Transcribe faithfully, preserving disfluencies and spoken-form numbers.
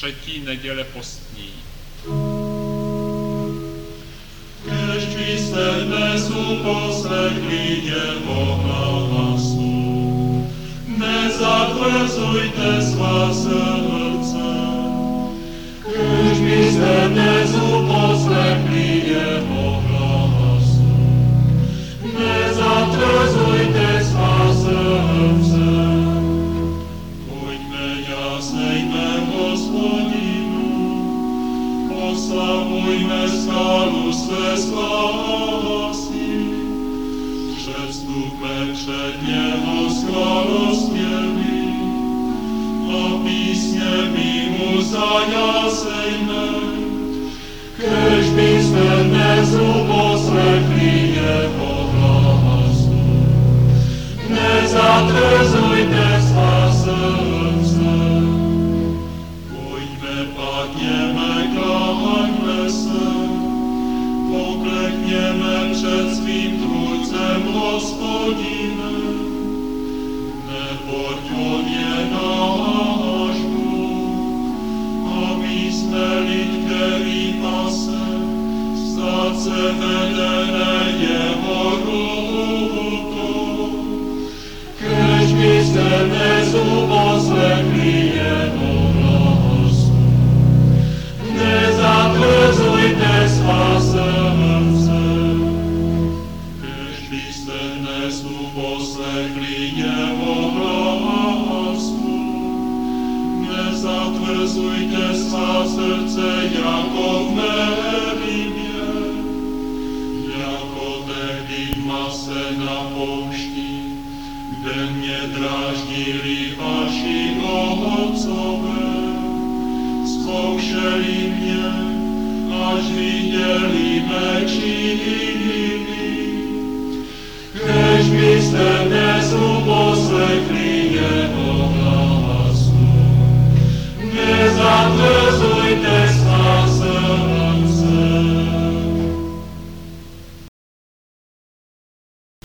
třetí neděle postní. Kež byste dnes uposlechli jeho hlasu, nezatvrzujte svá srdce. Kež byste dnes uposlechli jeho hlasu, nezatvrzujte svá srdce. Pojďme, jásejme Hospodinu, oslavujme skálu své spásy, předstupme před něho s chvalospěvy a písněmi mu zajásejme. Kež byste dnes uposlechli jeho hlasu, nezatrzujte svá srdce. Pojďme, padněme, klaňme se, poklekněme před svým Tvůrcem Hospodine, neboť on je náš Bůh, a my jsme lid, který pase, státce vedené jeho rukou. Kež byste dnes uposlechli jeho hlasu, nezatvrzujte svá srdce. Kež byste dnes uposlechli jeho hlasu, nezatvrzujte svá srdce jako v Merimě, jako tehdy v Mase na poušti, kde mě dráždili vaši otcové. Zkoušeli mě, až viděli mé činy. Kež byste dnes uposlechli